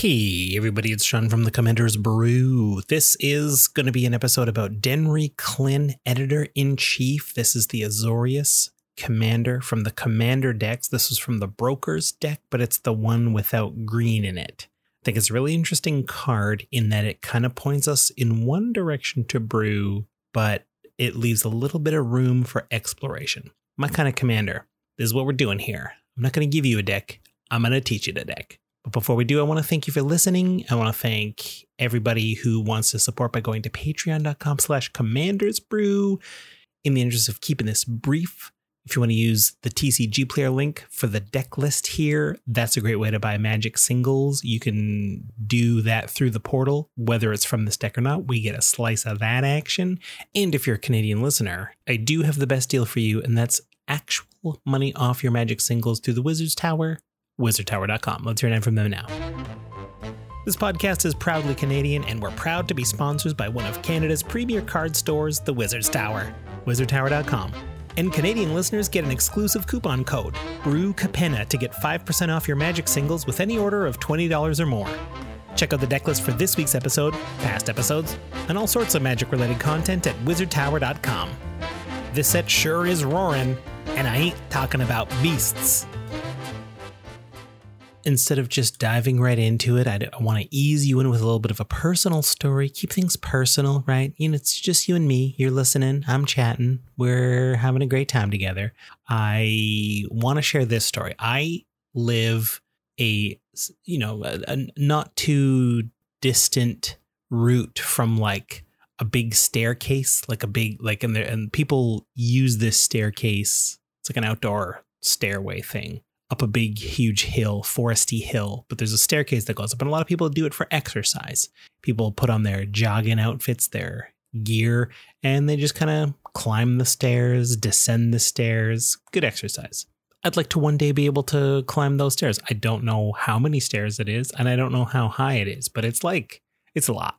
Hey everybody, it's Sean from the Commander's Brew. This is going to be an episode about Denry Klin, Editor-in-Chief. This is the Azorius Commander from the Commander decks. This is from the Broker's deck, but it's the one without green in it. I think it's a really interesting card in that it kind of points us in one direction to brew, but it leaves a little bit of room for exploration. My kind of commander. This is what we're doing here. I'm not going to give you a deck. I'm going to teach you the deck. But before we do, I want to thank you for listening. I want to thank everybody who wants to support by going to patreon.com/commandersbrew. In the interest of keeping this brief, if you want to use the TCG player link for the deck list here, that's a great way to buy Magic singles. You can do that through the portal, whether it's from this deck or not. We get a slice of that action. And if you're a Canadian listener, I do have the best deal for you, and that's actual money off your Magic singles through the Wizards Tower. WizardTower.com. Let's hear it from them now. This podcast is proudly Canadian, and we're proud to be sponsors by one of Canada's premier card stores, the Wizards Tower. WizardTower.com. And Canadian listeners get an exclusive coupon code, BREWCAPENNA, to get 5% off your Magic singles with any order of $20 or more. Check out the deck list for this week's episode, past episodes, and all sorts of Magic-related content at WizardTower.com. This set sure is roaring, and I ain't talking about beasts. Instead of just diving right into it, I want to ease you in with a little bit of a personal story. Keep things personal, right? You know, it's just you and me. You're listening. I'm chatting. We're having a great time together. I want to share this story. I live a not too distant route from like a big staircase, and people use this staircase. It's like an outdoor stairway thing up a big, huge hill, foresty hill, but there's a staircase that goes up, and a lot of people do it for exercise. People put on their jogging outfits, their gear, and they just kind of climb the stairs, descend the stairs. Good exercise. I'd like to one day be able to climb those stairs. I don't know how many stairs it is, and I don't know how high it is, but it's a lot. It's a lot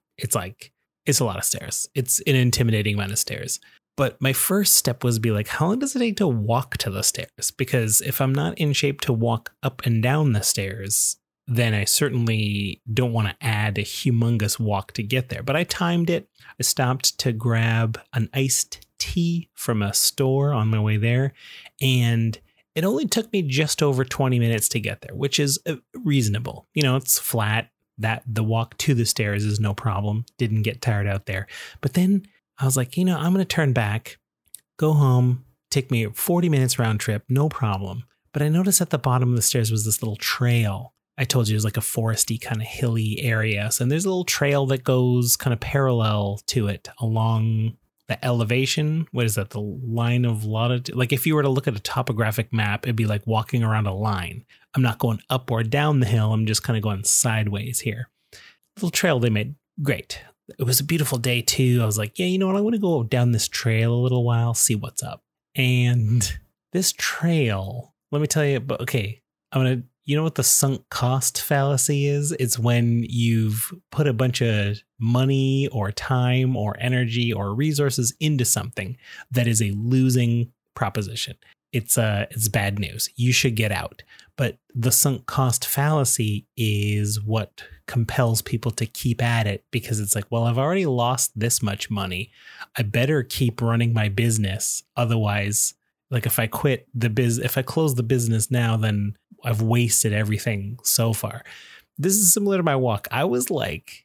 of stairs. It's an intimidating amount of stairs. But my first step was to be like, how long does it take to walk to the stairs? Because if I'm not in shape to walk up and down the stairs, then I certainly don't want to add a humongous walk to get there. But I timed it. I stopped to grab an iced tea from a store on my way there. And it only took me just over 20 minutes to get there, which is reasonable. You know, it's flat. That the walk to the stairs is no problem. Didn't get tired out there. But then I was like, I'm going to turn back, go home, take me 40 minutes round trip, no problem. But I noticed at the bottom of the stairs was this little trail. I told you it was like a foresty kind of hilly area. So there's a little trail that goes kind of parallel to it along the elevation. What is that? The line of latitude? Like if you were to look at a topographic map, it'd be like walking around a line. I'm not going up or down the hill. I'm just kind of going sideways here. Little trail they made. Great. It was a beautiful day too. I was like, yeah, you know what? I want to go down this trail a little while, see what's up. And this trail, let me tell you, but okay, you know what the sunk cost fallacy is? It's when you've put a bunch of money or time or energy or resources into something that is a losing proposition. It's bad news. You should get out. But the sunk cost fallacy is what compels people to keep at it, because it's like, well, I've already lost this much money. I better keep running my business. Otherwise, like if I if I close the business now, then I've wasted everything so far. This is similar to my walk. I was like,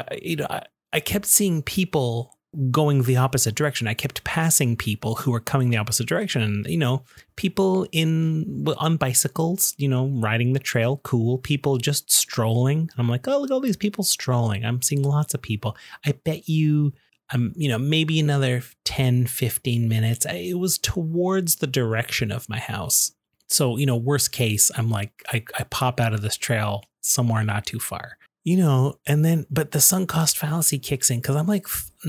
I kept seeing people going the opposite direction. I kept passing people who were coming the opposite direction. And, people on bicycles, riding the trail, cool. People just strolling. I'm like, oh, look at all these people strolling. I'm seeing lots of people. I bet you, maybe another 10, 15 minutes. It was towards the direction of my house. So, worst case, I'm like, I pop out of this trail somewhere not too far. But the sunk cost fallacy kicks in because I'm like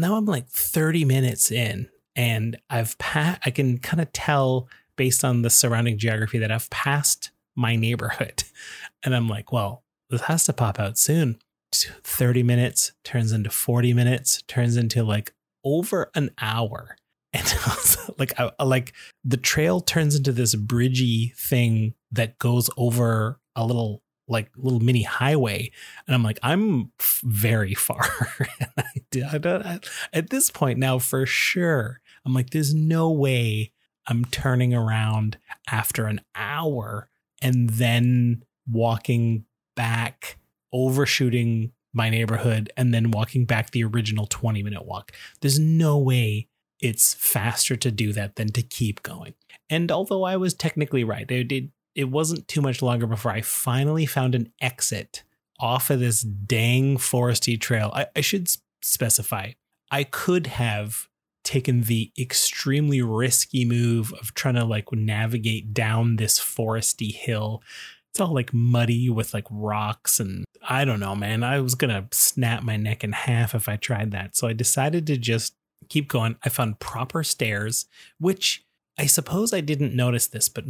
30 minutes in, and I can kind of tell based on the surrounding geography that I've passed my neighborhood. And I'm like, well, this has to pop out soon. 30 minutes turns into 40 minutes, turns into like over an hour. And like the trail turns into this bridgey thing that goes over a little like little mini highway. And I'm like, I'm very far. At this point now, for sure, I'm like, there's no way I'm turning around after an hour and then walking back, overshooting my neighborhood, and then walking back the original 20-minute walk. There's no way it's faster to do that than to keep going. And although I was technically right, it wasn't too much longer before I finally found an exit off of this dang foresty trail. I should specify, I could have taken the extremely risky move of trying to like navigate down this foresty hill. It's all like muddy with like rocks, and I don't know, man. I was going to snap my neck in half if I tried that. So I decided to just keep going. I found proper stairs, which I suppose I didn't notice this, but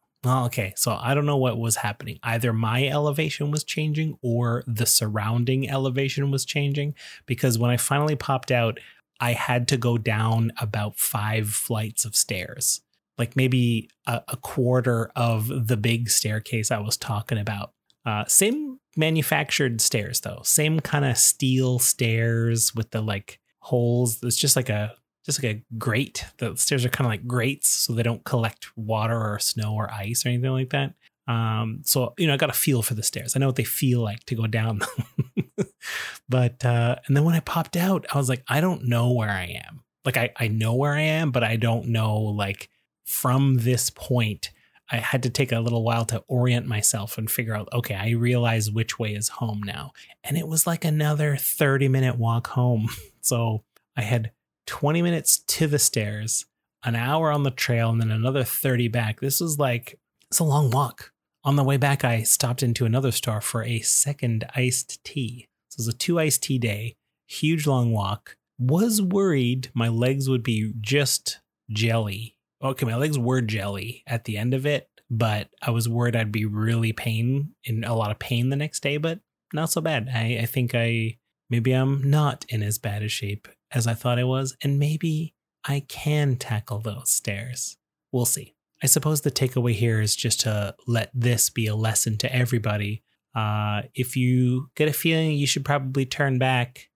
so I don't know what was happening. Either my elevation was changing or the surrounding elevation was changing, because when I finally popped out, I had to go down about 5 flights of stairs, like maybe a quarter of the big staircase I was talking about. Same manufactured stairs, though. Same kind of steel stairs with the like holes. It's just like a grate. The stairs are kind of like grates, so they don't collect water or snow or ice or anything like that. So, I got a feel for the stairs. I know what they feel like to go down them. But, and then when I popped out, I was like, I don't know where I am. Like, I know where I am, but I don't know, like, from this point, I had to take a little while to orient myself and figure out, okay, I realize which way is home now. And it was like another 30-minute walk home. So I had 20 minutes to the stairs, an hour on the trail, and then another 30 back. It's a long walk. On the way back, I stopped into another store for a second iced tea. So it was a 2 iced tea day, huge long walk. Was worried my legs would be just jelly. Okay, my legs were jelly at the end of it, but I was worried I'd be really in a lot of pain the next day, but not so bad. I think maybe I'm not in as bad a shape as I thought I was, and maybe I can tackle those stairs. We'll see. I suppose the takeaway here is just to let this be a lesson to everybody. If you get a feeling you should probably turn back,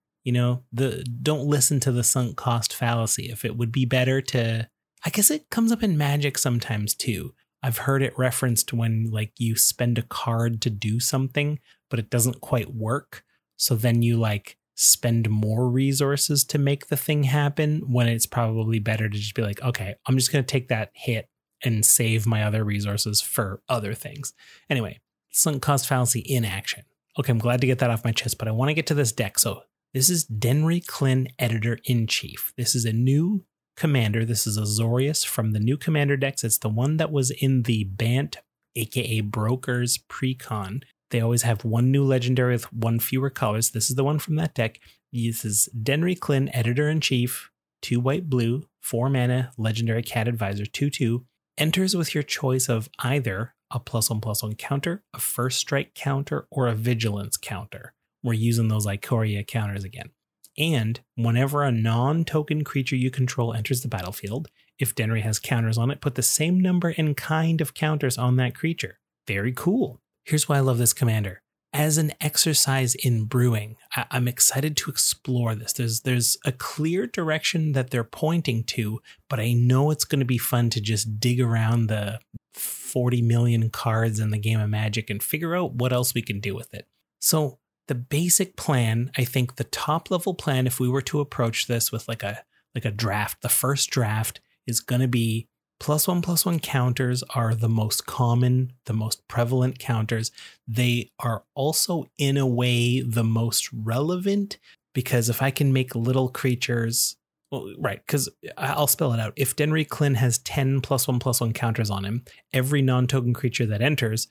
don't listen to the sunk cost fallacy. If it would be better to, I guess it comes up in Magic sometimes too. I've heard it referenced when like you spend a card to do something, but it doesn't quite work. So then you like spend more resources to make the thing happen, when it's probably better to just be like, okay, I'm just going to take that hit and save my other resources for other things. Anyway, sunk cost fallacy in action. Okay, I'm glad to get that off my chest, but I want to get to this deck. So this is Denry Klin, Editor-in-Chief. This is a new commander. This is Azorius from the new commander decks. It's the one that was in the Bant, aka Brokers Precon. They always have one new legendary with one fewer colors. This is the one from that deck. This is Denry Klin, Editor-in-Chief, 2 white, blue, 4 mana, legendary cat advisor, 2/2. Enters with your choice of either a +1/+1 counter, a first strike counter, or a vigilance counter. We're using those Ikoria counters again. And whenever a non-token creature you control enters the battlefield, if Denry has counters on it, put the same number and kind of counters on that creature. Very cool. Here's why I love this commander. As an exercise in brewing, I'm excited to explore this. There's a clear direction that they're pointing to, but I know it's going to be fun to just dig around the 40 million cards in the game of Magic and figure out what else we can do with it. So the basic plan, I think the top level plan, if we were to approach this with like a draft, the first draft is going to be +1/+1 counters are the most common, the most prevalent counters. They are also, in a way, the most relevant, because if I can make little creatures, well, right, because I'll spell it out. If Denry Klin has 10 +1/+1 counters on him, every non-token creature that enters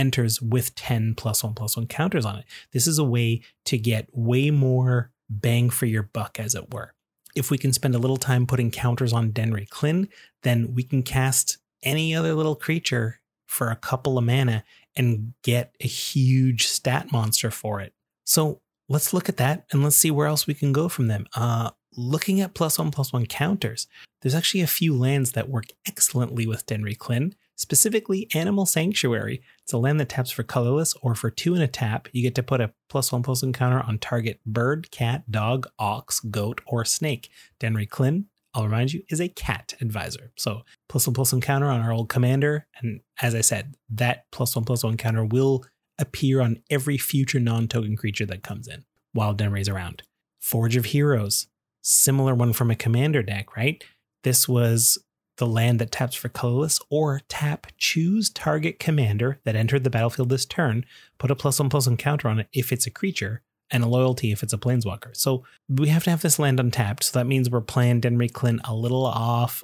with 10 +1/+1 counters on it. This is a way to get way more bang for your buck, as it were. If we can spend a little time putting counters on Denry Klin, then we can cast any other little creature for a couple of mana and get a huge stat monster for it. So let's look at that and let's see where else we can go from them. Looking at +1/+1 counters, there's actually a few lands that work excellently with Denry Klin. specifically Animal Sanctuary. It's a land that taps for colorless or for 2 and a tap. You get to put a +1/+1 counter on target bird, cat, dog, ox, goat, or snake. Denry Klin, I'll remind you, is a cat advisor. So +1/+1 counter on our old commander. And as I said, that +1/+1 counter will appear on every future non-token creature that comes in while Denry's around. Forge of Heroes, similar one from a commander deck, right? This was the land that taps for colorless or tap, choose target commander that entered the battlefield this turn, put a +1/+1 counter on it if it's a creature, and a loyalty if it's a planeswalker. So we have to have this land untapped. So that means we're playing Denry Klin a little off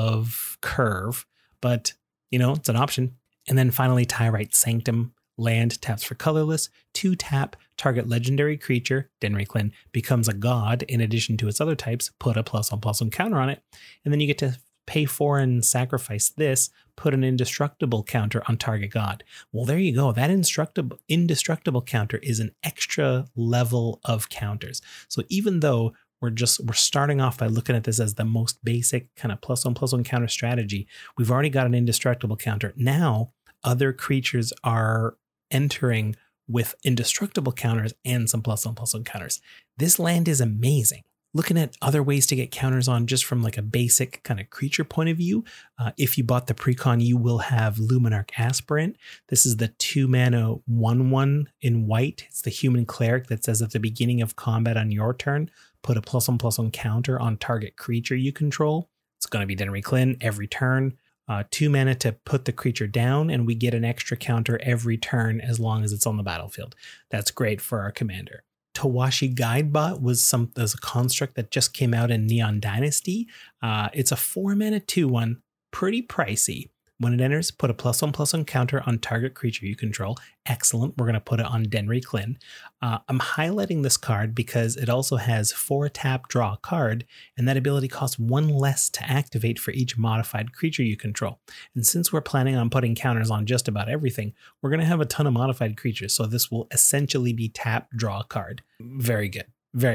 of curve, but it's an option. And then finally, Tyrite Sanctum, land taps for colorless, 2 tap, target legendary creature, Denry Klin, becomes a god in addition to its other types, put a +1/+1 counter on it. And then you get to pay 4 and sacrifice this, put an indestructible counter on target god. Well, there you go. That indestructible counter is an extra level of counters. So even though we're starting off by looking at this as the most basic kind of +1/+1 counter strategy, we've already got an indestructible counter. Now, other creatures are entering with indestructible counters and some +1/+1 counters. This land is amazing. Looking at other ways to get counters on just from like a basic kind of creature point of view. If you bought the precon, you will have Luminarch Aspirant. This is the 2 mana 1/1 in white. It's the human cleric that says at the beginning of combat on your turn, put a +1/+1 counter on target creature you control. It's going to be Denry Klin every turn. 2 mana to put the creature down, and we get an extra counter every turn as long as it's on the battlefield. That's great for our commander. Tawashi Guidebot was a construct that just came out in Neon Dynasty. It's a 4 mana 2/1, pretty pricey. When it enters, put a +1/+1 counter on target creature you control. Excellent. We're going to put it on Denry Klin. I'm highlighting this card because it also has 4 tap, draw a card, and that ability costs 1 less to activate for each modified creature you control. And since we're planning on putting counters on just about everything, we're going to have a ton of modified creatures. So this will essentially be tap, draw a card. Very good.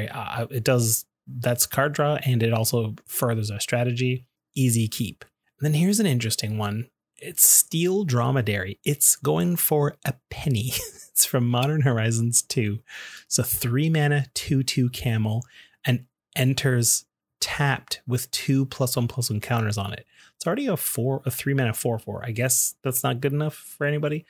That's card draw, and it also furthers our strategy. Easy keep. And then here's an interesting one. It's Steel Dromedary. It's going for a penny. It's from Modern Horizons 2. So 3 mana, 2/2 camel, and enters tapped with 2 +1/+1 counters on it. It's already a 3 mana 4/4. I guess that's not good enough for anybody.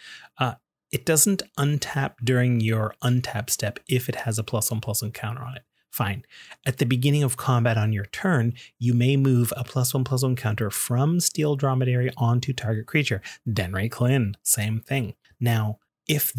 It doesn't untap during your untap step if it has a +1/+1 counter on it. Fine. At the beginning of combat on your turn, you may move a +1/+1 counter from Steel Dromedary onto target creature. Denry Klin, same thing. Now, if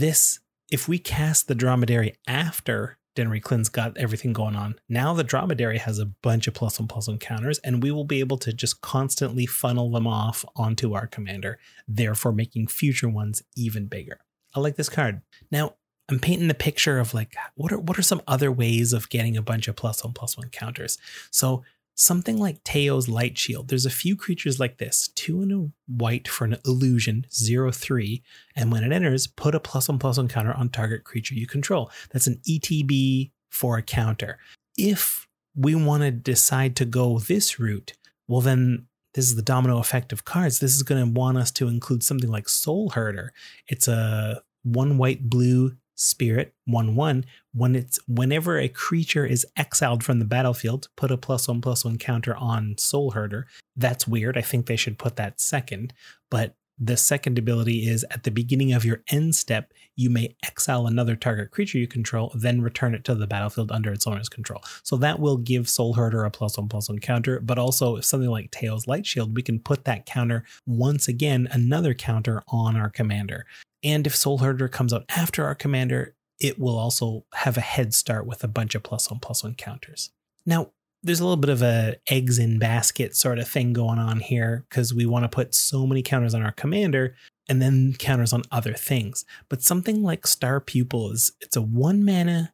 we cast the Dromedary after Denry Klin's got everything going on, now the Dromedary has a bunch of +1/+1 counters, and we will be able to just constantly funnel them off onto our commander, therefore making future ones even bigger. I like this card. Now, I'm painting the picture of like, what are some other ways of getting a bunch of +1/+1 counters? So something like Teo's Light Shield. There's a few creatures like this, 2 and a white for an illusion, 0/3. And when it enters, put a +1/+1 counter on target creature you control. That's an ETB for a counter. If we want to decide to go this route, well then this is the domino effect of cards. This is going to want us to include something like Soul Herder. It's a 1 white blue spirit 1/1. Whenever a creature is exiled from the battlefield, put a +1/+1 counter on Soul Herder. That's weird. I think they should put that second. But the second ability is at the beginning of your end step, you may exile another target creature you control, then return it to the battlefield under its owner's control. So that will give Soul Herder a +1/+1 counter, but also if something like Teo's Light Shield, we can put that counter once again, another counter on our commander. And if Soul Herder comes out after our commander, it will also have a head start with a bunch of +1/+1 counters. Now, there's a little bit of a eggs in basket sort of thing going on here because we want to put so many counters on our commander and then counters on other things. But something like Star Pupil it's a 1 mana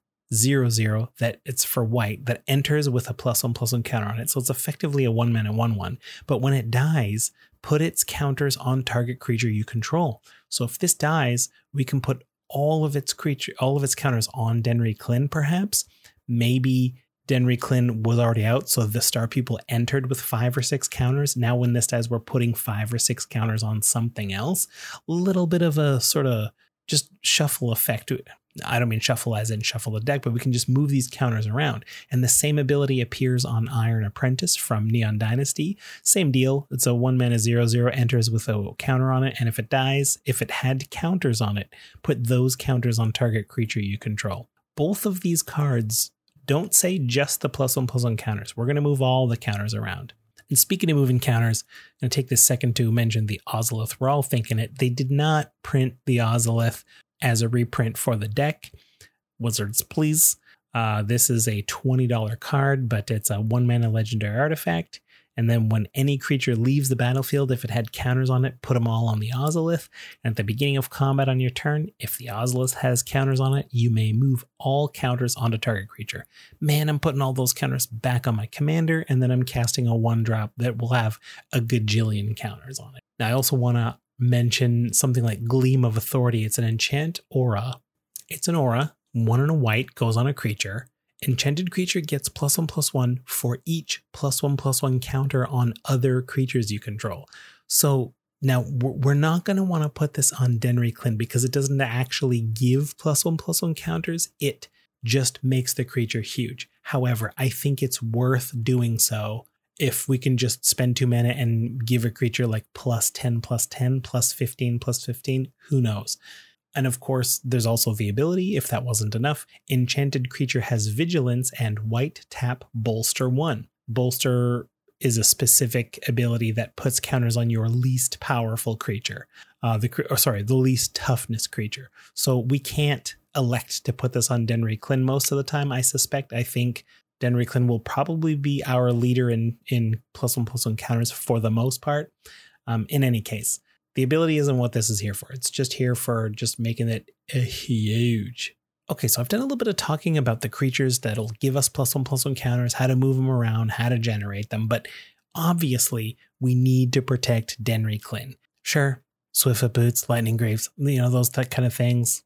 0/0 that it's for white that enters with a +1/+1 counter on it. So it's effectively a 1 mana 1/1. But when it dies, put its counters on target creature you control. So if this dies, we can put all of its counters on Denry Klin, perhaps. Maybe Denry Klin was already out, so the star people entered with 5 or 6 counters. Now when this dies, we're putting 5 or 6 counters on something else. A little bit of a sort of just shuffle effect. I don't mean shuffle as in shuffle the deck, but we can just move these counters around. And the same ability appears on Iron Apprentice from Neon Dynasty. Same deal. It's a 1-mana 0/0, enters with a counter on it. And if it dies, if it had counters on it, put those counters on target creature you control. Both of these cards don't say just the +1/+1 counters. We're going to move all the counters around. And speaking of moving counters, I'm going to take this second to mention the Ozolith. We're all thinking it. They did not print the Ozolith as a reprint for the deck. Wizards, please. This is a $20 card, but it's a 1-mana legendary artifact. And then when any creature leaves the battlefield, if it had counters on it, put them all on the Ozolith. And at the beginning of combat on your turn, if the Ozolith has counters on it, you may move all counters onto target creature. Man, I'm putting all those counters back on my commander, and then I'm casting a 1-drop that will have a gajillion counters on it. Now, I also want to mention something like Gleam of Authority. It's an enchant aura. It's an aura, 1 and a white, goes on a creature. Enchanted creature gets +1/+1 for each +1/+1 counter on other creatures you control. So now we're not going to want to put this on Denry Klin because it doesn't actually give +1/+1 counters. It just makes the creature huge. However, I think it's worth doing so if we can just spend 2 mana and give a creature like +10/+10, +15/+15, who knows? And of course, there's also the ability, if that wasn't enough, enchanted creature has vigilance and white tap bolster 1. Bolster is a specific ability that puts counters on your least powerful creature, the least toughness creature. So we can't elect to put this on Denry Klin most of the time, I suspect. I think Denry Klin will probably be our leader in +1/+1 counters for the most part. In any case, the ability isn't what this is here for. It's just here for just making it huge. Okay, so I've done a little bit of talking about the creatures that'll give us +1/+1 counters, how to move them around, how to generate them, but obviously we need to protect Denry Klin. Sure, Swiftfoot Boots, Lightning Greaves, that kind of things.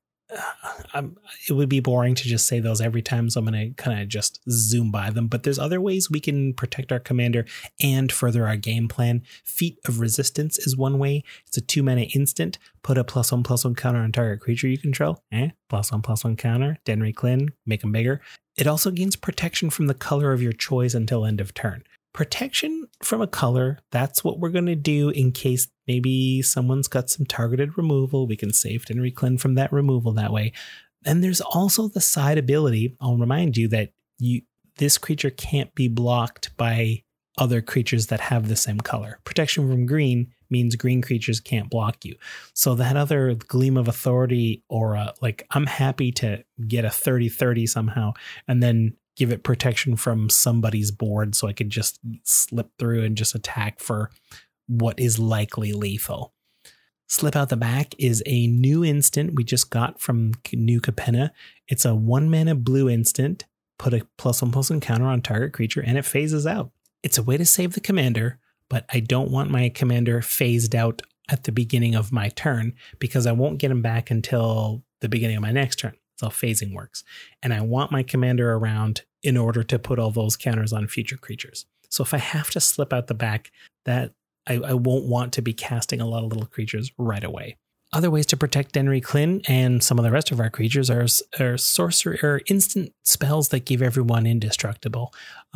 It would be boring to just say those every time, so I'm going to kind of just zoom by them. But there's other ways we can protect our commander and further our game plan. Feat of Resistance is one way. It's a 2-mana instant. Put a +1/+1 counter on target creature you control. +1/+1 counter. Denry Klin, make them bigger. It also gains protection from the color of your choice until end of turn. Protection from a color, that's what we're going to do in case maybe someone's got some targeted removal. We can save Denry Klin from that removal that way. And there's also the side ability. I'll remind you that this creature can't be blocked by other creatures that have the same color. Protection from green means green creatures can't block you. So that other Gleam of Authority aura, I'm happy to get a 30/30 somehow and then give it protection from somebody's board so I could just slip through and just attack for what is likely lethal. Slip Out the Back is a new instant we just got from New Capenna. It's a 1-mana blue instant. Put a +1/+1 counter on target creature and it phases out. It's a way to save the commander, but I don't want my commander phased out at the beginning of my turn because I won't get him back until the beginning of my next turn. That's how phasing works. And I want my commander around in order to put all those counters on future creatures. So if I have to slip out the back, that I won't want to be casting a lot of little creatures right away. Other ways to protect Denry Klin and some of the rest of our creatures are sorcery or instant spells that give everyone indestructible.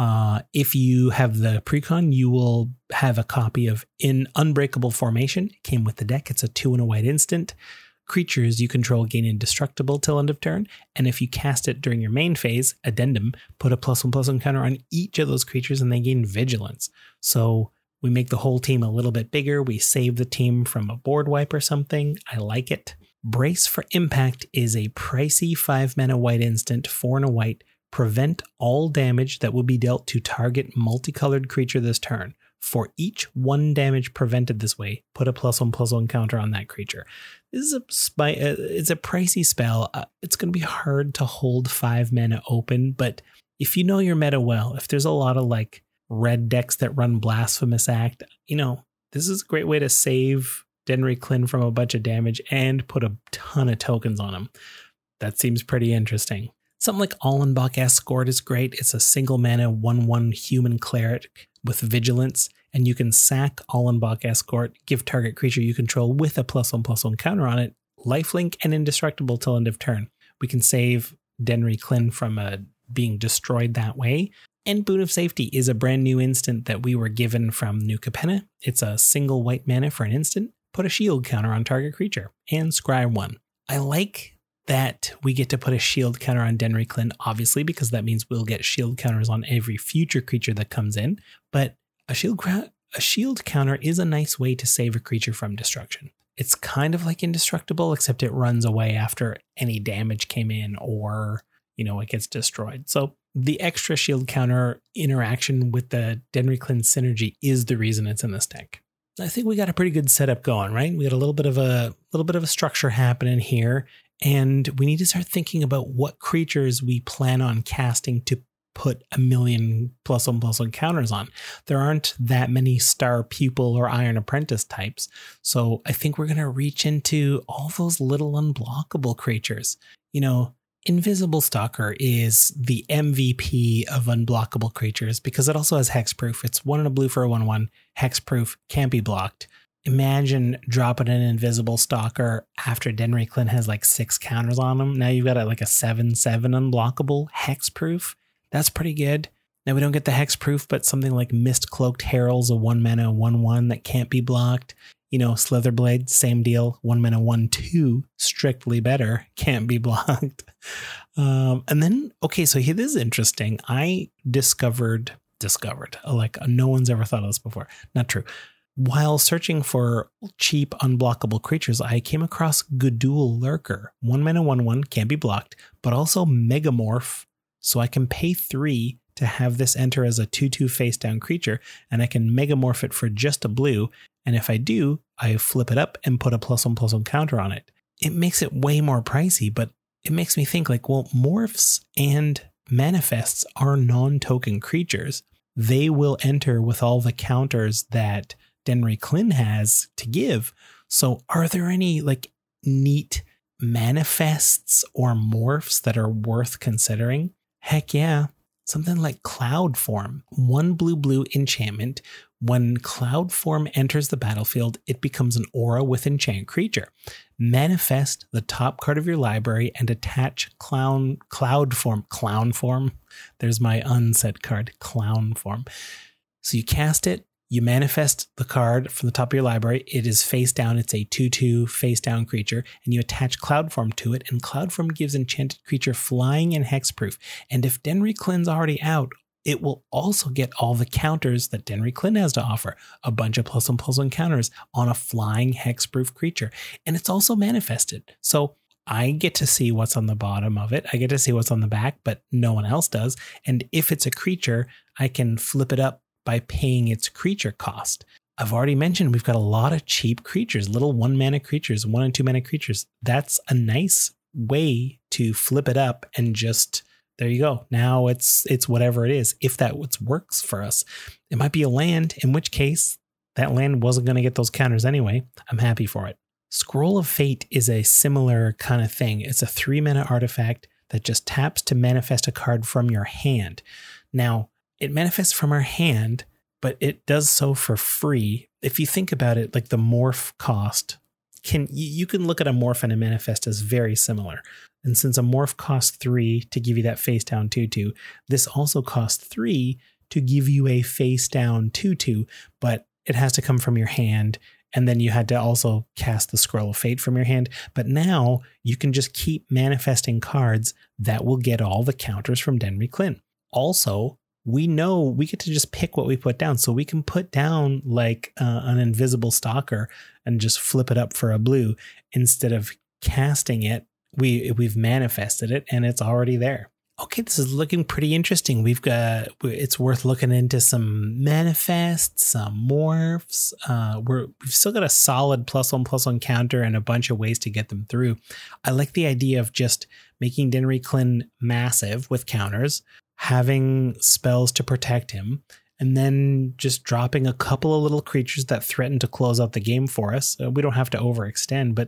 If you have the precon, you will have a copy of In Unbreakable Formation. It came with the deck. It's a 2 and a white instant. Creatures you control gain indestructible till end of turn, and if you cast it during your main phase, Addendum, put a +1/+1 counter on each of those creatures and they gain vigilance. So we make the whole team a little bit bigger. We save the team from a board wipe or something. I like it. Brace for Impact is a pricey 5-mana white instant, 4 and a white. Prevent all damage that will be dealt to target multicolored creature this turn. For each 1 damage prevented this way, put a +1/+1 counter on that creature. This is it's a pricey spell. It's going to be hard to hold 5 mana open, but if you know your meta well, if there's a lot of red decks that run Blasphemous Act, this is a great way to save Denry Klin from a bunch of damage and put a ton of tokens on him. That seems pretty interesting. Something like Allenbach Escort is great. It's a single mana 1/1 human cleric with vigilance, and you can sack Allenbach Escort, give target creature you control with a +1/+1 counter on it, lifelink, and indestructible till end of turn. We can save Denry Klin from being destroyed that way. And Boon of Safety is a brand new instant that we were given from New Capenna. It's a single white mana for an instant. Put a shield counter on target creature and scry 1. I like that we get to put a shield counter on Denry Klin, obviously, because that means we'll get shield counters on every future creature that comes in. But a shield counter is a nice way to save a creature from destruction. It's kind of like indestructible, except it runs away after any damage came in or, it gets destroyed. So the extra shield counter interaction with the Denry Klin synergy is the reason it's in this deck. I think we got a pretty good setup going, right? We got a little bit of a structure happening here, and we need to start thinking about what creatures we plan on casting to put 1,000,000 +1/+1 counters on. There aren't that many Star Pupil or Iron Apprentice types, so I think we're going to reach into all those little unblockable creatures. Invisible Stalker is the MVP of unblockable creatures because it also has hexproof. It's 1 and a blue for a 1/1. Hexproof, can't be blocked. Imagine dropping an Invisible Stalker after Denry Klin has like 6 counters on him. Now you've got a 7/7 unblockable hexproof. That's pretty good. Now we don't get the hexproof, but something like Mist Cloaked Herald's a 1 mana 1/1 that can't be blocked. Slitherblade, same deal. 1 mana 1/2, strictly better, can't be blocked. And then, so here this is interesting. I discovered, no one's ever thought of this before. Not true. While searching for cheap unblockable creatures, I came across Gudul Lurker. 1 mana 1/1, can't be blocked, but also Megamorph. So I can pay 3 to have this enter as a 2/2 face down creature, and I can Megamorph it for just a blue. And if I do, I flip it up and put a +1/+1 counter on it. It makes it way more pricey, but it makes me think morphs and manifests are non-token creatures. They will enter with all the counters that Denry Klin has to give. So are there any neat manifests or morphs that are worth considering? Heck yeah. Something like Cloud Form. 1 blue enchantment. When Cloud Form enters the battlefield, it becomes an aura with enchant creature. Manifest the top card of your library and attach Clown Form. There's my unset card, Clown Form. So you cast it, you manifest the card from the top of your library. It is face down. It's a 2/2 face down creature, and you attach Cloud Form to it, and Cloud Form gives enchanted creature flying and hexproof. And if Denry Klin's already out, it will also get all the counters that Denry Klin has to offer. A bunch of +1/+1 counters on a flying hexproof creature. And it's also manifested. So I get to see what's on the bottom of it. I get to see what's on the back, but no one else does. And if it's a creature, I can flip it up by paying its creature cost. I've already mentioned we've got a lot of cheap creatures, little 1 mana creatures, 1 and 2 mana creatures. That's a nice way to flip it up and just, there you go. Now it's whatever it is. If that works for us, it might be a land, in which case that land wasn't going to get those counters anyway. I'm happy for it. Scroll of Fate is a similar kind of thing. It's a 3 mana artifact that just taps to manifest a card from your hand. Now, it manifests from our hand, but it does so for free. If you think about it, the morph cost, you can look at a morph and a manifest as very similar. And since a morph costs 3 to give you that face down 2/2, this also costs 3 to give you a face down 2/2, but it has to come from your hand. And then you had to also cast the Scroll of Fate from your hand. But now you can just keep manifesting cards that will get all the counters from Denry Klin. Also, we know we get to just pick what we put down. So we can put down an Invisible Stalker and just flip it up for a blue. Instead of casting it, we've manifested it and it's already there. Okay, this is looking pretty interesting. It's worth looking into some manifests, some morphs. We've still got a solid +1/+1 counter and a bunch of ways to get them through. I like the idea of just making Denry Klin massive with counters, having spells to protect him, and then just dropping a couple of little creatures that threaten to close out the game for us. We don't have to overextend, but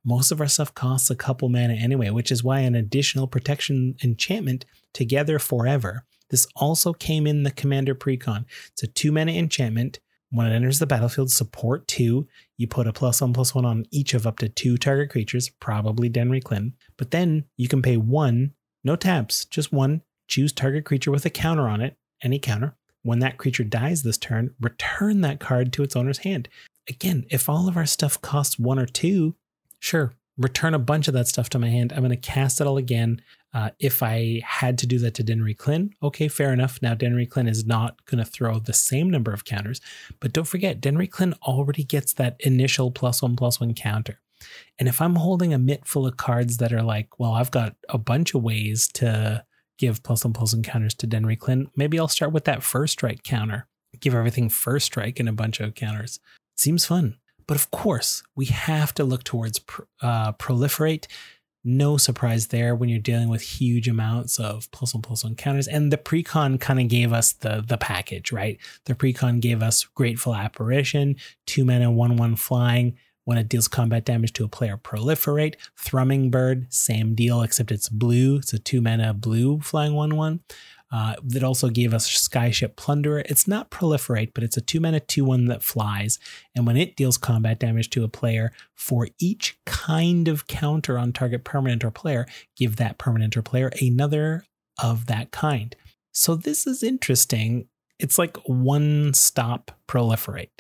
Most of our stuff costs a couple mana anyway, which is why an additional protection enchantment, Together Forever. This also came in the Commander Precon. It's a 2 mana enchantment. When it enters the battlefield, support 2. You put a +1/+1 on each of up to 2 target creatures, probably Denry Klin. But then you can pay 1, no taps, just 1. Choose target creature with a counter on it, any counter. When that creature dies this turn, return that card to its owner's hand. Again, if all of our stuff costs 1 or 2, sure, return a bunch of that stuff to my hand. I'm going to cast it all again. If I had to do that to Denry Klin, okay, fair enough. Now, Denry Klin is not going to throw the same number of counters, but don't forget, Denry Klin already gets that initial +1/+1 counter. And if I'm holding a mitt full of cards that are like, well, I've got a bunch of ways to give +1/+1 counters to Denry Klin, maybe I'll start with that first strike counter. Give everything first strike and a bunch of counters. Seems fun. But of course, we have to look towards Proliferate. No surprise there when you're dealing with huge amounts of +1/+1 counters. And the Precon kind of gave us the package, right? The Precon gave us Grateful Apparition, 2 mana, 1/1 flying. When it deals combat damage to a player, Proliferate. Thrumming Bird, same deal, except it's blue. It's a 2 mana blue flying 1/1. That also gave us Skyship Plunderer. It's not Proliferate, but it's a 2 mana 2/1 that flies. And when it deals combat damage to a player, for each kind of counter on target permanent or player, give that permanent or player another of that kind. So this is interesting. It's like one-stop Proliferate.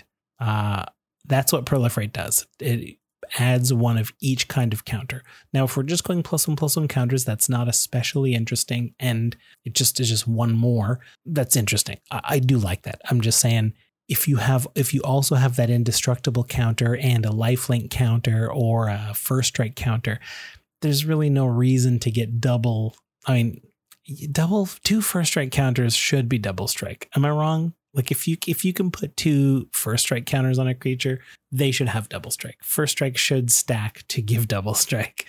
That's what Proliferate does. It adds one of each kind of counter. Now, if we're just going +1/+1 counters, that's not especially interesting, and it just is just one more. That's interesting. I do like that. I'm just saying, if you also have that indestructible counter and a lifelink counter or a first strike counter, there's really no reason to get double. I mean, two first strike counters should be double strike. Am I wrong? Like if you can put 2 first strike counters on a creature, they should have double strike. First strike should stack to give double strike.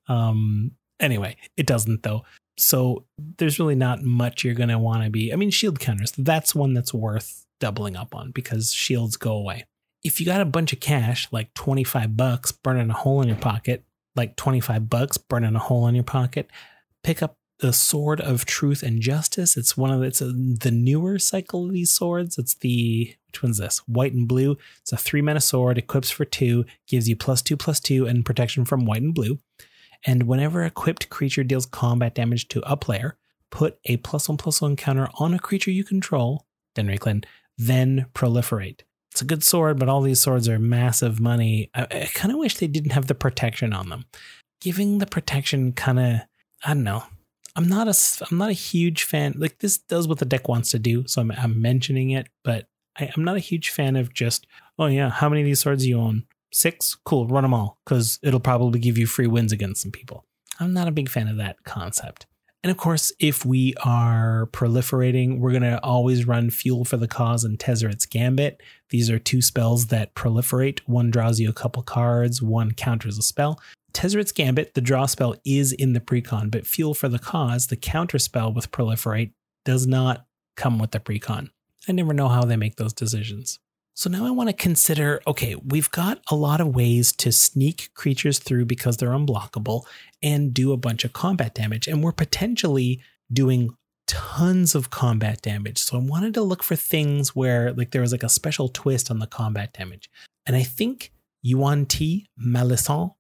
Anyway, it doesn't though. So there's really not much you're going to want to be. I mean, shield counters, that's one that's worth doubling up on because shields go away. If you got a bunch of cash, like $25 burning a hole in your pocket, pick up the Sword of Truth and Justice. It's the newer cycle of these swords. It's which one's this? White and blue. It's a 3 mana sword, equips for 2, gives you +2/+2 and protection from white and blue. And whenever equipped creature deals combat damage to a player, put a +1/+1 counter on a creature you control, Denry Klin, then Proliferate. It's a good sword, but all these swords are massive money. I kind of wish they didn't have the protection on them. Giving the protection kind of, I don't know. I'm not a huge fan. Like, this does what the deck wants to do, so I'm mentioning it, but I'm not a huge fan of just, oh yeah, how many of these swords do you own? 6? Cool, run them all, because it'll probably give you free wins against some people. I'm not a big fan of that concept. And of course, if we are proliferating, we're going to always run Fuel for the Cause and Tezzeret's Gambit. These are 2 spells that proliferate. One draws you a couple cards, one counters a spell. Tezzeret's Gambit, the draw spell, is in the precon, but Fuel for the Cause, the counter spell with Proliferate, does not come with the precon. I never know how they make those decisions. So now I want to consider, okay, we've got a lot of ways to sneak creatures through because they're unblockable and do a bunch of combat damage. And we're potentially doing tons of combat damage. So I wanted to look for things where like there was like a special twist on the combat damage. And I think Yuan Ti Malison,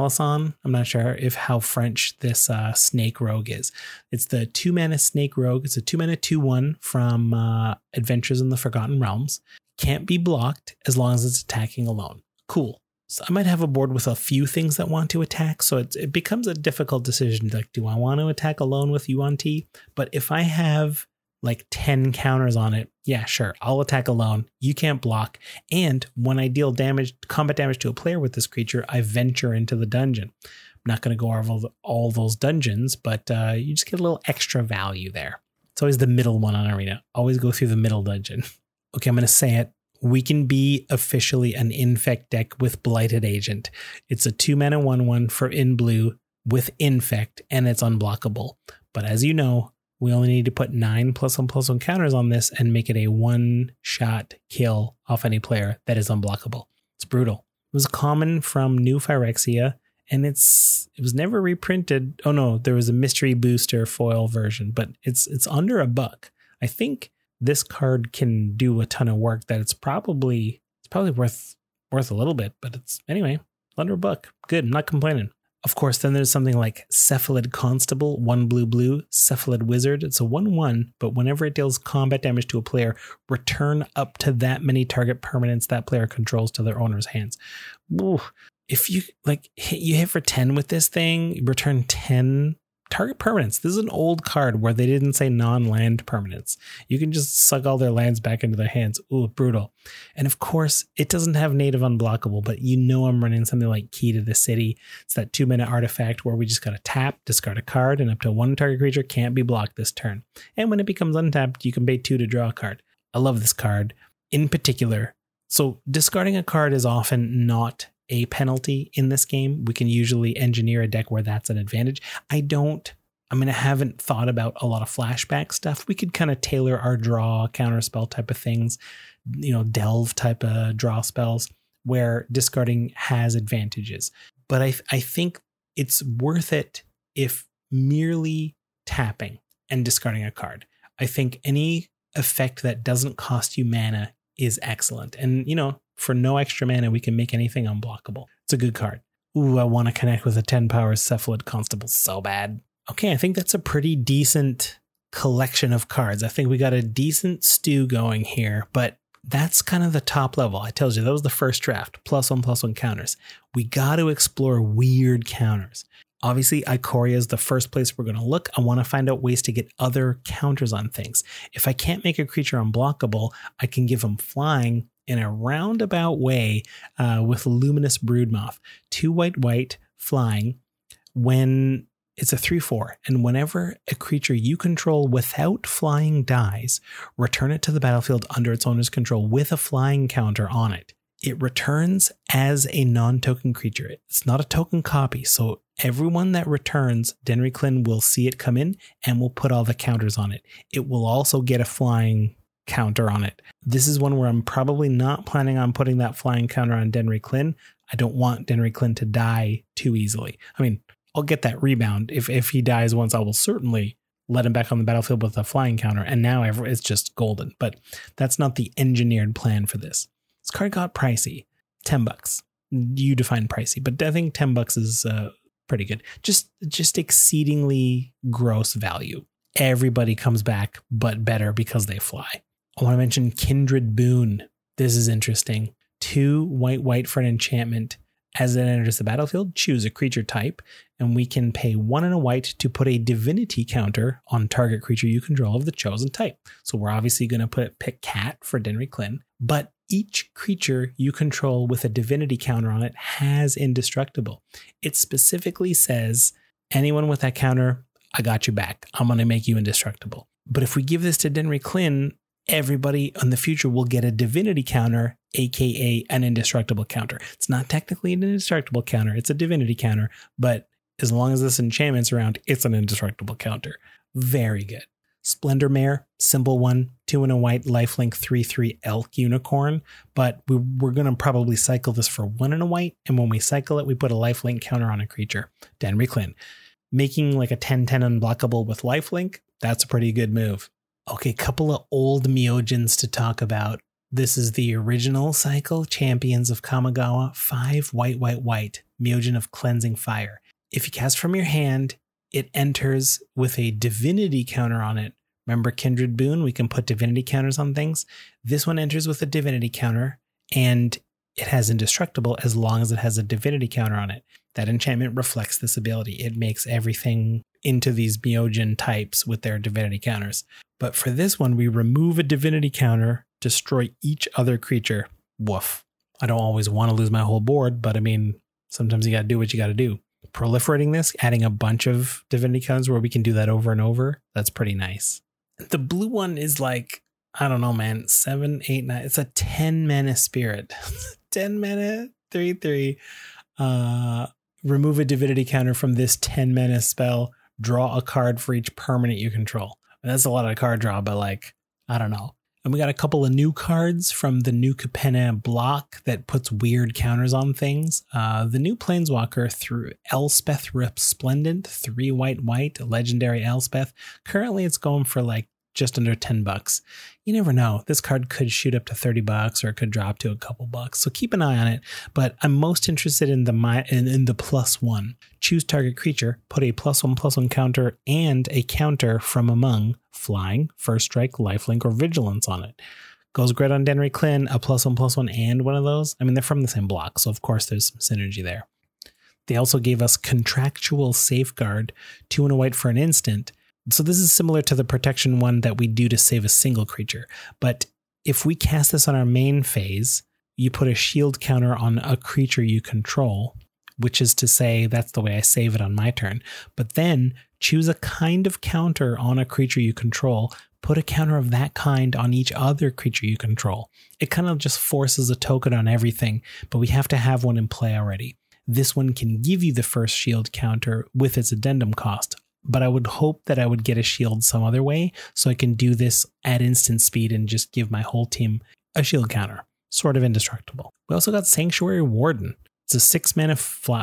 I'm not sure how French this Snake Rogue is. It's the 2 mana Snake Rogue. It's a 2 mana 2/1 from Adventures in the Forgotten Realms. Can't be blocked as long as it's attacking alone. Cool. So I might have a board with a few things that want to attack. So it becomes a difficult decision. Like, do I want to attack alone with Yuan Ti? But if I have like 10 counters on it, yeah, sure, I'll attack alone. You can't block. And when I deal combat damage to a player with this creature, I venture into the dungeon. I'm not going to go over all those dungeons, but you just get a little extra value there. It's always the middle one on Arena. Always go through the middle dungeon. Okay, I'm going to say it. We can be officially an Infect deck with Blighted Agent. It's a 2 mana 1/1 for in blue with Infect, and it's unblockable. But as you know, we only need to put 9 +1/+1 counters on this and make it a 1-shot kill off any player that is unblockable. It's brutal. It was common from New Phyrexia And it was never reprinted. Oh no, there was a mystery booster foil version, but it's under $1. I think this card can do a ton of work that it's probably worth a little bit, but it's anyway, under $1. Good, I'm not complaining. Of course, then there's something like Cephalid Constable, 1 blue, Cephalid Wizard. It's a 1/1, but whenever it deals combat damage to a player, return up to that many target permanents that player controls to their owner's hands. Ooh, if you hit for 10 with this thing, you return 10 target permanents. This is an old card where they didn't say non-land permanents. You can just suck all their lands back into their hands. Ooh, brutal. And of course, it doesn't have native unblockable, but I'm running something like Key to the City. It's that 2-mana artifact where we just got to tap, discard a card, and up to 1 target creature can't be blocked this turn. And when it becomes untapped, you can pay 2 to draw a card. I love this card in particular. So discarding a card is often not a penalty in this game. We can usually engineer a deck where that's an advantage. I haven't thought about a lot of flashback stuff. We could kind of tailor our draw, counterspell type of things, delve type of draw spells where discarding has advantages. But I think it's worth it if merely tapping and discarding a card. I think any effect that doesn't cost you mana is excellent. And, for no extra mana, we can make anything unblockable. It's a good card. Ooh, I want to connect with a 10 power Cephalid Constable so bad. Okay, I think that's a pretty decent collection of cards. I think we got a decent stew going here, but that's kind of the top level. I told you, that was the first draft. +1/+1 counters. We got to explore weird counters. Obviously, Ikoria is the first place we're going to look. I want to find out ways to get other counters on things. If I can't make a creature unblockable, I can give them flying in a roundabout way with Luminous Broodmoth. 2 white flying when it's a 3/4. And whenever a creature you control without flying dies, return it to the battlefield under its owner's control with a flying counter on it. It returns as a non-token creature. It's not a token copy. So everyone that returns, Denry Klin will see it come in and will put all the counters on it. It will also get a flying counter on it. This is one where I'm probably not planning on putting that flying counter on Denry Klin. I don't want Denry Klin to die too easily. I'll get that rebound. If he dies once, I will certainly let him back on the battlefield with a flying counter. And now it's just golden. But that's not the engineered plan for this. This card got pricey. $10. You define pricey, but I think $10 is pretty good. Just exceedingly gross value. Everybody comes back, but better because they fly. I want to mention Kindred Boon. This is interesting. 2 white for an enchantment. As it enters the battlefield, choose a creature type, and we can pay 1 and a white to put a divinity counter on target creature you control of the chosen type. So we're obviously going to pick Cat for Denry Klin, but each creature you control with a divinity counter on it has indestructible. It specifically says, anyone with that counter, I got you back. I'm going to make you indestructible. But if we give this to Denry Klin, everybody in the future will get a divinity counter, aka an indestructible counter. It's not technically an indestructible counter, it's a divinity counter, but as long as this enchantment's around, it's an indestructible counter. Very good. Splendor Mare, symbol 1, 2 and a white, lifelink 3/3 elk unicorn, but we're going to probably cycle this for 1 and a white, and when we cycle it, we put a lifelink counter on a creature, Denry Klin. Making like a 10/10 unblockable with lifelink, that's a pretty good move. Okay, couple of old Myojins to talk about. This is the original cycle, Champions of Kamigawa, 5 white, Myojin of Cleansing Fire. If you cast from your hand, it enters with a divinity counter on it. Remember Kindred Boon? We can put divinity counters on things. This one enters with a divinity counter, and it has indestructible as long as it has a divinity counter on it. That enchantment reflects this ability. It makes everything into these Myojin types with their divinity counters. But for this one, we remove a divinity counter, destroy each other creature. Woof. I don't always want to lose my whole board, but sometimes you got to do what you got to do. Proliferating this, adding a bunch of divinity counters where we can do that over and over, that's pretty nice. The blue one is like, I don't know, man, 7, 8, 9. It's a 10 mana spirit. 10 mana, 3/3. Remove a divinity counter from this 10 mana spell. Draw a card for each permanent you control. That's a lot of card draw, but I don't know. And we got a couple of new cards from the new Capenna block that puts weird counters on things. The new Planeswalker through Elspeth Resplendent, 3 white, legendary Elspeth. Currently it's going for like just under $10. You never know. This card could shoot up to $30 or it could drop to a couple bucks. So keep an eye on it. But I'm most interested in the +1. Choose target creature, put a +1/+1 counter and a counter from among flying, first strike, lifelink, or vigilance on it. Goes great on Denry Klin, a +1/+1 and one of those. I mean, they're from the same block, so of course there's some synergy there. They also gave us Contractual Safeguard, 2 and a white for an instant. So this is similar to the protection one that we do to save a single creature. But if we cast this on our main phase, you put a shield counter on a creature you control, which is to say that's the way I save it on my turn. But then choose a kind of counter on a creature you control, put a counter of that kind on each other creature you control. It kind of just forces a token on everything, but we have to have one in play already. This one can give you the first shield counter with its addendum cost. But I would hope that I would get a shield some other way so I can do this at instant speed and just give my whole team a shield counter. Sort of indestructible. We also got Sanctuary Warden. It's a 6 mana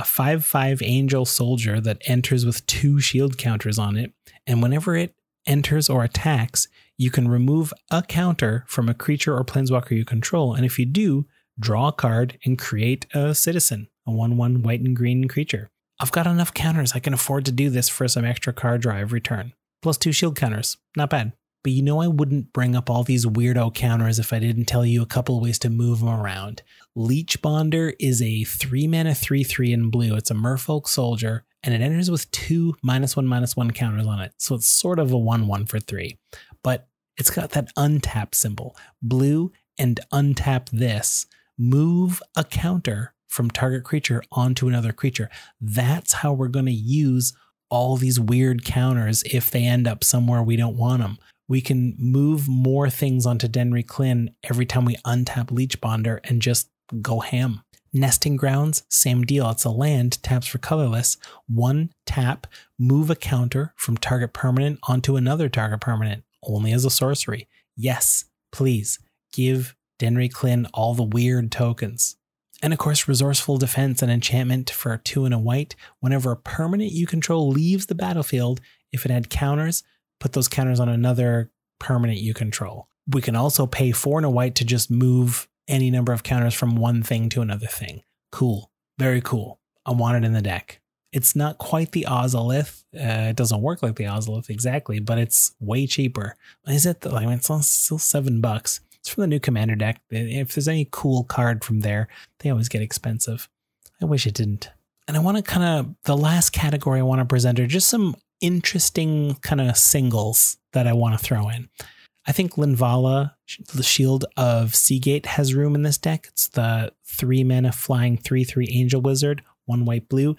5/5 angel soldier that enters with 2 shield counters on it. And whenever it enters or attacks, you can remove a counter from a creature or planeswalker you control. And if you do, draw a card and create a citizen, a 1/1 white and green creature. I've got enough counters. I can afford to do this for some extra card draw every turn. Plus 2 shield counters. Not bad. But you know I wouldn't bring up all these weirdo counters if I didn't tell you a couple ways to move them around. Leech Bonder is a 3 mana 3/3 in blue. It's a merfolk soldier, and it enters with 2 -1/-1 counters on it. So it's sort of a 1/1 for 3. But it's got that untap symbol. Blue and untap this. Move a counter from target creature onto another creature. That's how we're going to use all these weird counters if they end up somewhere we don't want them. We can move more things onto Denry Klin every time we untap Leech Bonder and just go ham. Nesting Grounds, same deal. It's a land, taps for colorless. 1 tap, move a counter from target permanent onto another target permanent, only as a sorcery. Yes, please, give Denry Klin all the weird tokens. And of course, Resourceful Defense, an enchantment for 2 and a white. Whenever a permanent you control leaves the battlefield, if it had counters, put those counters on another permanent you control. We can also pay 4 and a white to just move any number of counters from one thing to another thing. Cool. Very cool. I want it in the deck. It's not quite the Ozolith. It doesn't work like the Ozolith exactly, but it's way cheaper. Is it? I mean, it's still $7. It's from the new Commander deck. If there's any cool card from there, they always get expensive. I wish it didn't. And I want to kind of, the last category I want to present are just some interesting kind of singles that I want to throw in. I think Linvala, the Shield of Seagate, has room in this deck. It's the 3 mana flying 3/3 Angel Wizard, 1 white blue.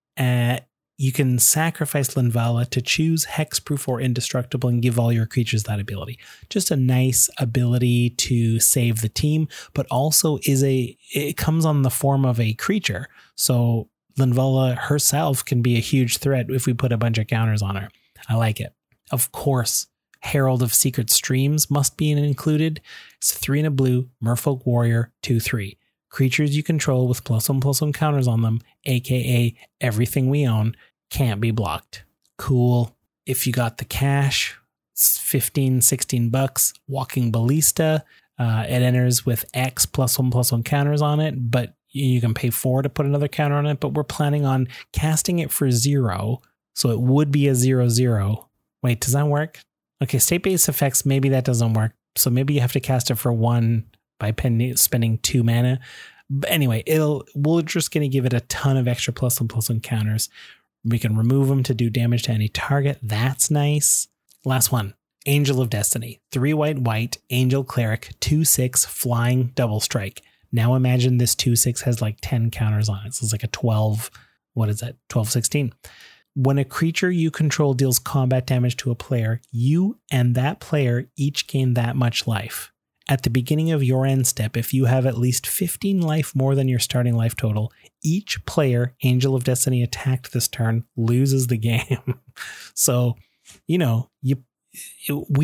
You can sacrifice Linvala to choose hexproof or indestructible and give all your creatures that ability. Just a nice ability to save the team, but also it comes on the form of a creature. So Linvala herself can be a huge threat if we put a bunch of counters on her. I like it. Of course, Herald of Secret Streams must be included. It's 3 and a blue, Merfolk Warrior, 2/3. Creatures you control with +1/+1 counters on them, aka everything we own, can't be blocked. Cool. If you got the cash, it's $15-16. Walking Ballista. It enters with X +1/+1 counters on it, but you can pay 4 to put another counter on it. But we're planning on casting it for 0, so it would be a 0/0. Wait, does that work? Okay, state-based effects, maybe that doesn't work. So maybe you have to cast it for 1 by spending 2 mana. But anyway, we're just going to give it a ton of extra +1/+1 counters. We can remove them to do damage to any target. That's nice. Last one, Angel of Destiny. 3 white, Angel Cleric, 2/6, flying double strike. Now imagine this 2/6 has like 10 counters on it. So it's like a 12, what is that? 12/16. When a creature you control deals combat damage to a player, you and that player each gain that much life. At the beginning of your end step, if you have at least 15 life more than your starting life total, each player Angel of Destiny attacked this turn loses the game. So, we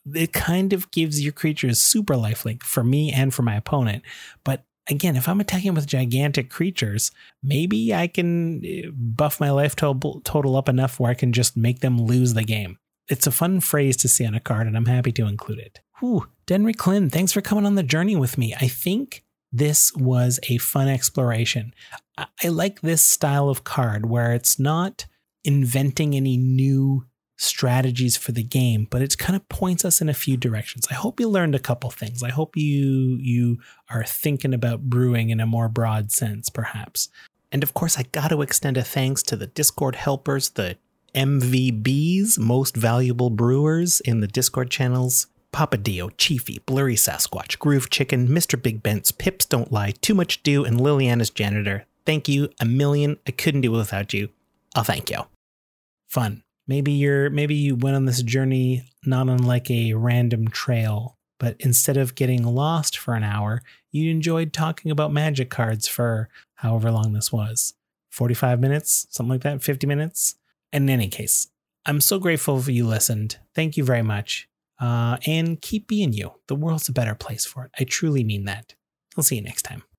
it kind of gives your creatures super lifelink for me and for my opponent. But again, if I'm attacking with gigantic creatures, maybe I can buff my life total up enough where I can just make them lose the game. It's a fun phrase to see on a card, and I'm happy to include it. Whew. Denry Klin, thanks for coming on the journey with me. I think this was a fun exploration. I like this style of card where it's not inventing any new strategies for the game, but it kind of points us in a few directions. I hope you learned a couple things. I hope you are thinking about brewing in a more broad sense, perhaps. And of course, I got to extend a thanks to the Discord helpers, the MVBs, most valuable brewers in the Discord channels. Papa Dio, Chiefy, Blurry Sasquatch, Groove Chicken, Mr. Big Bents, Pips Don't Lie, Too Much Do, and Liliana's Janitor. Thank you a million. I couldn't do it without you. I'll thank you. Fun. Maybe you went on this journey not unlike a random trail, but instead of getting lost for an hour, you enjoyed talking about Magic cards for however long this was. 45 minutes, something like that, 50 minutes. In any case, I'm so grateful for you listened. Thank you very much. And keep being you. The world's a better place for it. I truly mean that. I'll see you next time.